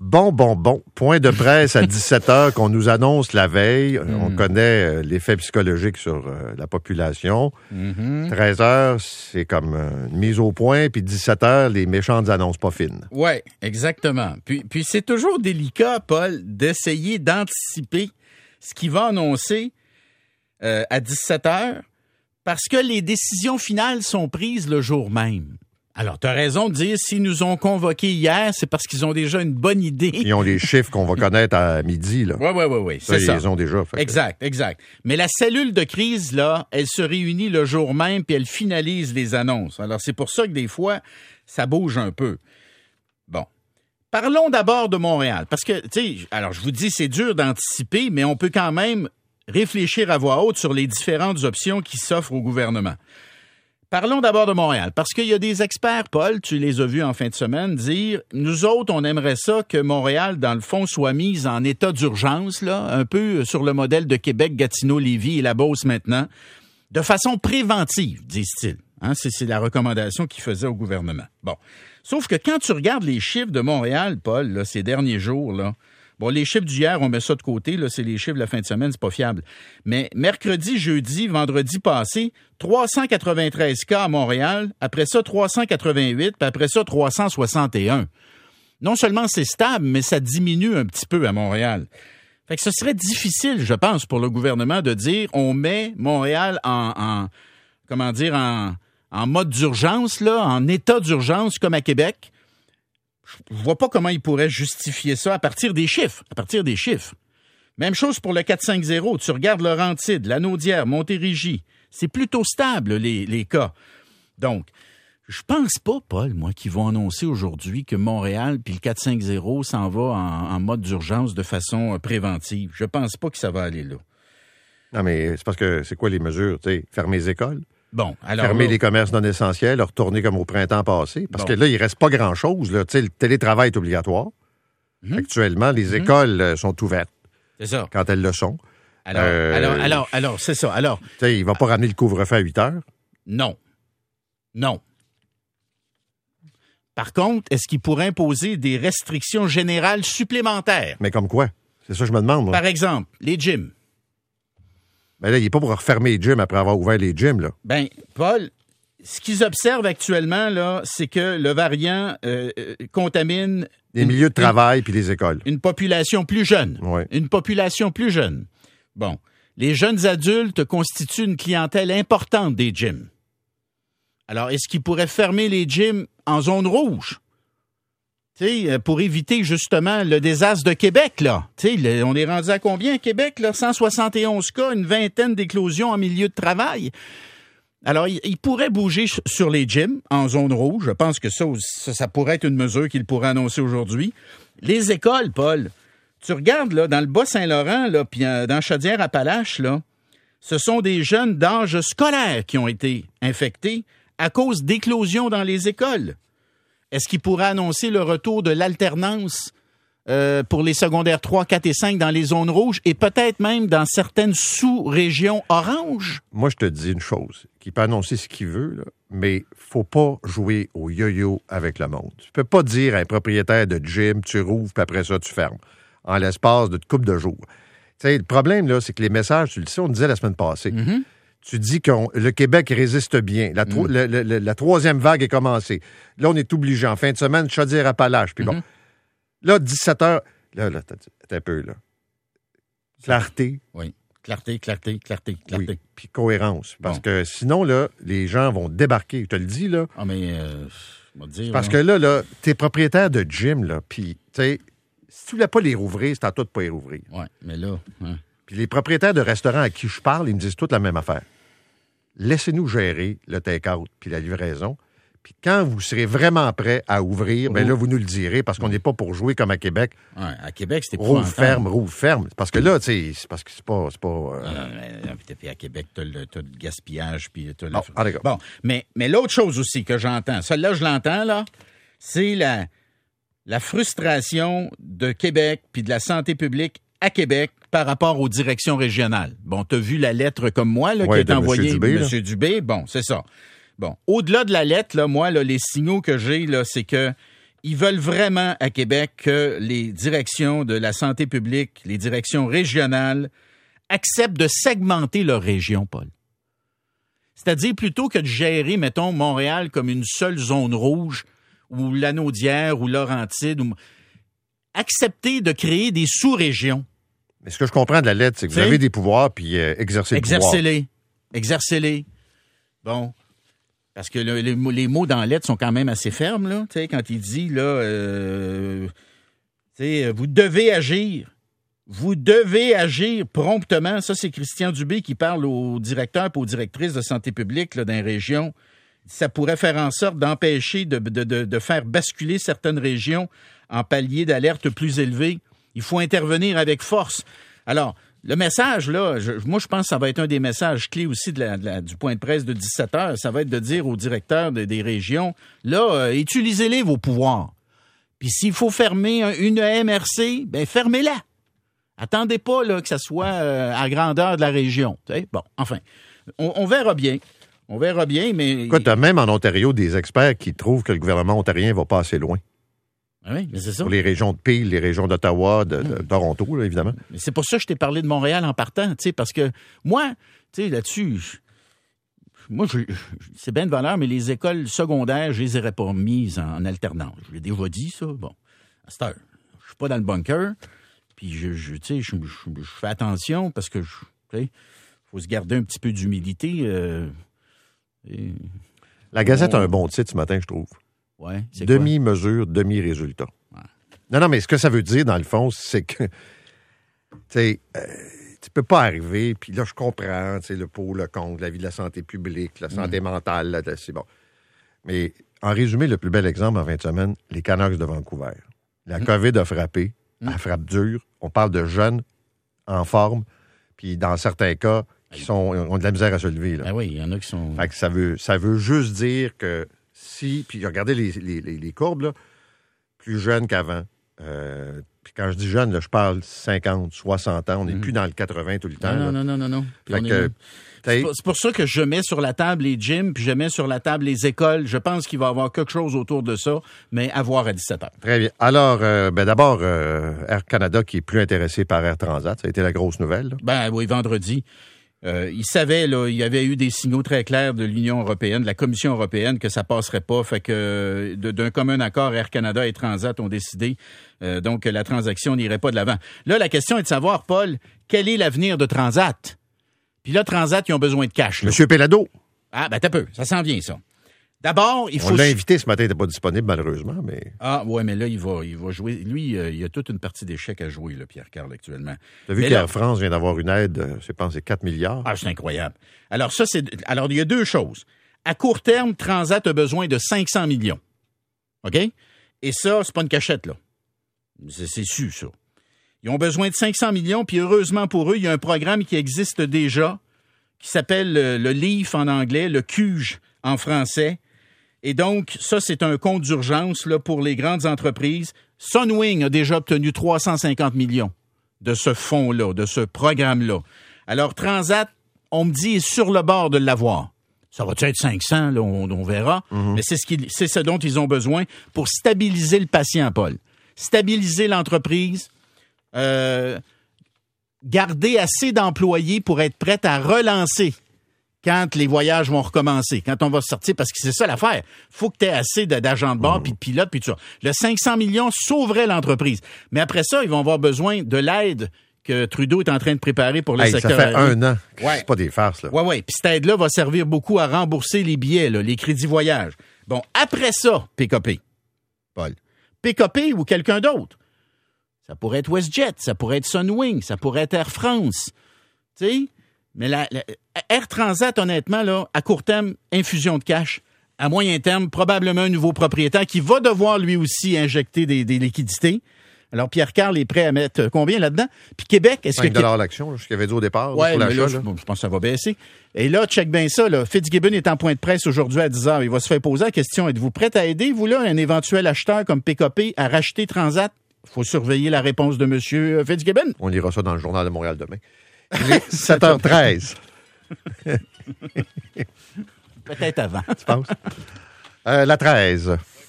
Bon. Point de presse à 17h qu'on nous annonce la veille. On connaît l'effet psychologique sur la population. 13h, c'est comme une mise au point. Puis 17h, les méchantes annonces pas fines. Oui, exactement. Puis c'est toujours délicat, Paul, d'essayer d'anticiper ce qu'il va annoncer à 17h parce que les décisions finales sont prises le jour même. Alors, tu as raison de dire, s'ils nous ont convoqués hier, c'est parce qu'ils ont déjà une bonne idée. Ils ont les chiffres qu'on va connaître à midi, là. Oui, c'est ça. Ils les ont déjà. Exact. Mais la cellule de crise, là, elle se réunit le jour même puis elle finalise les annonces. Alors, c'est pour ça que des fois, ça bouge un peu. Bon. Parlons d'abord de Montréal. Parce que, tu sais, alors, je vous dis, c'est dur d'anticiper, mais on peut quand même réfléchir à voix haute sur les différentes options qui s'offrent au gouvernement. Parlons d'abord de Montréal, parce qu'il y a des experts, Paul, tu les as vus en fin de semaine, dire « Nous autres, on aimerait ça que Montréal, dans le fond, soit mise en état d'urgence, là, un peu sur le modèle de Québec, Gatineau, Lévis et la Beauce maintenant, de façon préventive, disent-ils. Hein, c'est la recommandation qu'ils faisaient au gouvernement. Bon. Sauf que quand tu regardes les chiffres de Montréal, Paul, là, ces derniers jours, là, bon, les chiffres d'hier, on met ça de côté, là, c'est les chiffres de la fin de semaine, c'est pas fiable. Mais mercredi, jeudi, vendredi passé, 393 cas à Montréal, après ça 388, puis après ça 361. Non seulement c'est stable, mais ça diminue un petit peu à Montréal. Fait que ce serait difficile, je pense, pour le gouvernement de dire on met Montréal en mode d'urgence, là, en état d'urgence comme à Québec. Je vois pas comment ils pourraient justifier ça à partir des chiffres. Même chose pour le 450. Tu regardes Laurentides, Lanaudière, Montérégie. C'est plutôt stable, les cas. Donc, je pense pas, Paul, moi, qu'ils vont annoncer aujourd'hui que Montréal puis le 450 s'en va en mode d'urgence de façon préventive. Je pense pas que ça va aller là. Non, mais c'est parce que c'est quoi les mesures? Tu sais, fermer les écoles? Bon, alors fermer là, les commerces non essentiels, retourner comme au printemps passé. Parce que là, il reste pas grand-chose. Là. Tu sais, le télétravail est obligatoire. Actuellement, les écoles sont ouvertes. C'est ça. Quand elles le sont. Alors, c'est ça. Alors, tu sais, il va pas ramener le couvre-feu à 8 heures. Non. Par contre, est-ce qu'il pourrait imposer des restrictions générales supplémentaires? Mais comme quoi? C'est ça que je me demande, moi. Par exemple, les gyms. Ben là, il n'est pas pour refermer les gyms après avoir ouvert les gyms, là. Ben, Paul, ce qu'ils observent actuellement, là, c'est que le variant contamine... Les milieux de travail puis les écoles. Une population plus jeune. Ouais. Une population plus jeune. Bon. Les jeunes adultes constituent une clientèle importante des gyms. Alors, est-ce qu'ils pourraient fermer les gyms en zone rouge? Tu sais, pour éviter justement le désastre de Québec, là. Tu sais, on est rendu à combien, Québec, là? 171 cas, une vingtaine d'éclosions en milieu de travail. Alors, il pourrait bouger sur les gyms en zone rouge. Je pense que ça pourrait être une mesure qu'il pourrait annoncer aujourd'hui. Les écoles, Paul, tu regardes, là, dans le Bas-Saint-Laurent, là, puis dans Chaudière-Appalaches, là, ce sont des jeunes d'âge scolaire qui ont été infectés à cause d'éclosions dans les écoles. Est-ce qu'il pourrait annoncer le retour de l'alternance pour les secondaires 3, 4 et 5 dans les zones rouges et peut-être même dans certaines sous-régions oranges? Moi, je te dis une chose, qu'il peut annoncer ce qu'il veut, là, mais faut pas jouer au yo-yo avec le monde. Tu peux pas dire à un propriétaire de gym, tu rouvres, puis après ça, tu fermes, en l'espace de couple de jours. Tu sais, le problème, là, c'est que les messages, tu le sais, on le disait la semaine passée, tu dis que le Québec résiste bien. La troisième vague est commencée. Là, on est obligé. En fin de semaine, Chaudière-Appalaches. Puis bon, là, 17 heures... Là, t'as un peu, là. Clarté. Oui. Clarté. Oui, puis cohérence. Parce que sinon, là, les gens vont débarquer. Je te le dis, là. Ah, mais... je vais te dire... Parce que là, t'es propriétaire de gym, là, puis, tu sais, si tu voulais pas les rouvrir, c'est à toi de pas les rouvrir. Oui, mais là... Hein. Puis les propriétaires de restaurants à qui je parle, ils me disent toutes la même affaire. Laissez-nous gérer le take-out puis la livraison. Puis quand vous serez vraiment prêt à ouvrir, bien là, vous nous le direz, parce qu'on n'est pas pour jouer comme à Québec. Ouais, à Québec, c'était rouvre ferme. Parce que là, tu sais, c'est parce que c'est pas... Puis à Québec, t'as le gaspillage, puis t'as Bon, mais l'autre chose aussi que j'entends, celle-là, je l'entends, là, c'est la frustration de Québec puis de la santé publique à Québec par rapport aux directions régionales. Bon, t'as vu la lettre comme moi, là, qui est envoyée M. Dubé. Bon, c'est ça. Bon, au-delà de la lettre, là, moi, là, les signaux que j'ai, là, c'est que ils veulent vraiment à Québec que les directions de la santé publique, les directions régionales, acceptent de segmenter leur région, Paul. C'est-à-dire, plutôt que de gérer, mettons, Montréal comme une seule zone rouge, ou Lanaudière, ou Laurentide, accepter de créer des sous-régions. Mais ce que je comprends de la lettre, c'est que vous avez des pouvoirs, puis exercez le pouvoir. Exercez-les. Bon. Parce que les mots dans la lettre sont quand même assez fermes, là. Tu sais, quand il dit, là, vous devez agir. Vous devez agir promptement. Ça, c'est Christian Dubé qui parle aux directeurs et aux directrices de santé publique là, dans les régions. Ça pourrait faire en sorte d'empêcher de faire basculer certaines régions en paliers d'alerte plus élevés. Il faut intervenir avec force. Alors, le message, là, moi, je pense que ça va être un des messages clés aussi du point de presse de 17 heures. Ça va être de dire aux directeurs des régions, là, utilisez-les, vos pouvoirs. Puis s'il faut fermer une MRC, bien, fermez-la. Attendez pas là, que ça soit à grandeur de la région. T'sais? Bon, enfin, on verra bien. On verra bien, mais... Écoute, t'as même en Ontario des experts qui trouvent que le gouvernement ontarien va pas assez loin. Ah oui, mais c'est ça. Pour les régions de Peel, les régions d'Ottawa, de Toronto, là, évidemment. Mais c'est pour ça que je t'ai parlé de Montréal en partant, parce que moi, là-dessus... c'est bien de valeur, mais les écoles secondaires, je les aurais pas mises en alternance. Je l'ai déjà dit, ça. Bon, à cette heure, je suis pas dans le bunker... Puis je fais attention parce que faut se garder un petit peu d'humilité. La Gazette a un bon titre ce matin, je trouve. Ouais, c'est demi-mesure, demi-résultat. Ouais. Non, mais ce que ça veut dire, dans le fond, c'est que tu peux pas arriver, puis là, je comprends, le pour, le contre, la vie de la santé publique, la santé mentale, là, c'est bon. Mais en résumé, le plus bel exemple en fin de semaine, les Canucks de Vancouver. La COVID a frappé. Elle frappe dur. On parle de jeunes en forme, puis dans certains cas, ont de la misère à se lever. Là. Ah oui, il y en a qui sont... Fait que ça veut juste dire que si... Puis regardez les courbes, là, plus jeunes qu'avant. Puis quand je dis jeune, là, je parle 50, 60 ans. On n'est plus dans le 80 tout le temps. Non. C'est pour ça que je mets sur la table les gyms, puis je mets sur la table les écoles. Je pense qu'il va y avoir quelque chose autour de ça, mais à voir à 17h. Très bien. Alors, d'abord, Air Canada qui est plus intéressé par Air Transat. Ça a été la grosse nouvelle. Là. Ben oui, vendredi. Il savait, là, il y avait eu des signaux très clairs de l'Union européenne, de la Commission européenne, que ça passerait pas. Fait que d'un commun accord, Air Canada et Transat ont décidé donc que la transaction n'irait pas de l'avant. Là, la question est de savoir, Paul, quel est l'avenir de Transat? Puis là, Transat, ils ont besoin de cash. Là. Monsieur Pellado. Ah, t'as peu. Ça s'en vient, ça. D'abord, il faut... On l'a invité ce matin, il n'était pas disponible, malheureusement, mais... Ah, ouais, mais là, il va jouer. Lui, il a toute une partie d'échecs à jouer, là, Pierre-Carl, actuellement. Tu as vu qu'Air France vient d'avoir une aide, je pense, c'est 4 milliards. Ah, c'est incroyable. Alors, il y a deux choses. À court terme, Transat a besoin de 500 millions. OK? Et ça, c'est pas une cachette, là. C'est su, ça. Ils ont besoin de 500 millions, puis heureusement pour eux, il y a un programme qui existe déjà, qui s'appelle le LEAF en anglais, le CUGE en français. Et donc, ça, c'est un compte d'urgence là, pour les grandes entreprises. Sunwing a déjà obtenu 350 millions de ce fonds-là, de ce programme-là. Alors, Transat, on me dit, est sur le bord de l'avoir. Ça va être 500, là, on verra. Mm-hmm. Mais c'est ce dont ils ont besoin pour stabiliser le patient, Paul. Stabiliser l'entreprise, garder assez d'employés pour être prête à relancer quand les voyages vont recommencer, quand on va sortir, parce que c'est ça l'affaire. Faut que tu aies assez d'agents de bord, puis de pilotes, puis tout ça. Le 500 millions sauverait l'entreprise. Mais après ça, ils vont avoir besoin de l'aide que Trudeau est en train de préparer pour le secteur aérien. Ça fait un an. Ouais. C'est pas des farces, là. Oui. Puis cette aide-là va servir beaucoup à rembourser les billets, là, les crédits voyage. Bon, après ça, PKP, Paul. PKP ou quelqu'un d'autre. Ça pourrait être WestJet, ça pourrait être Sunwing, ça pourrait être Air France. Tu sais? Mais Air Transat, honnêtement, là, à court terme, infusion de cash. À moyen terme, probablement un nouveau propriétaire qui va devoir lui aussi injecter des liquidités. Alors, Pierre-Carl est prêt à mettre combien là-dedans? Puis Québec, est-ce 5 $ l'action, ce qu'il avait dit au départ. Oui, mais là, je pense que ça va baisser. Et là, check bien ça. Là. Fitzgibbon est en point de presse aujourd'hui à 10h. Il va se faire poser la question, êtes-vous prêt à aider, vous, là, un éventuel acheteur comme PKP à racheter Transat? Il faut surveiller la réponse de M. Fitzgibbon. On lira ça dans le Journal de Montréal demain. Il est 7h13. Peut-être avant. Tu penses? La 13.